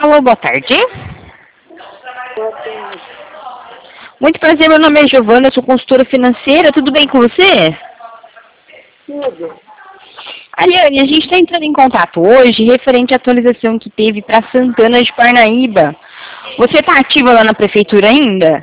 Alô, boa tarde. Boa tarde. Muito prazer, meu nome é Giovana, eu sou consultora financeira, tudo bem com você? Tudo. Ariane, a gente está entrando em contato hoje referente à atualização que teve para Santana de Parnaíba. Você está ativa lá na prefeitura ainda?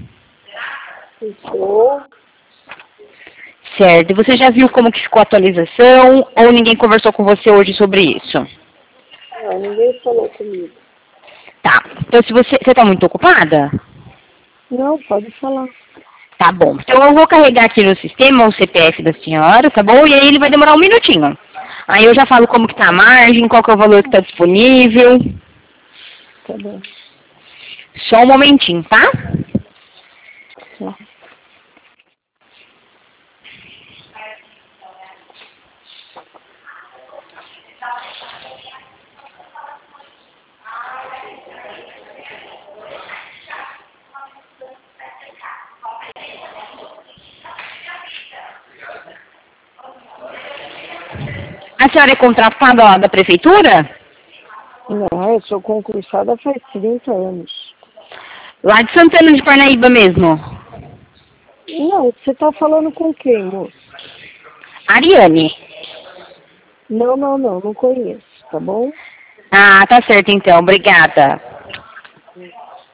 Estou. Certo. E você já viu como que ficou a atualização ou ninguém conversou com você hoje sobre isso? Ah, ninguém falou comigo. Tá. Então, se você está muito ocupada? Não, pode falar. Tá bom. Então eu vou carregar aqui no sistema o CPF da senhora, tá bom? E aí ele vai demorar um minutinho. Aí eu já falo como que tá a margem, qual que é o valor que está disponível. Tá bom. Só um momentinho, tá? Tá. A senhora é contratada lá da prefeitura? Não, eu sou concursada faz 30 anos. Lá de Santana de Parnaíba mesmo. Não, você tá falando com quem, moço? Ariane. Não conheço, tá bom? Ah, tá certo então. Obrigada.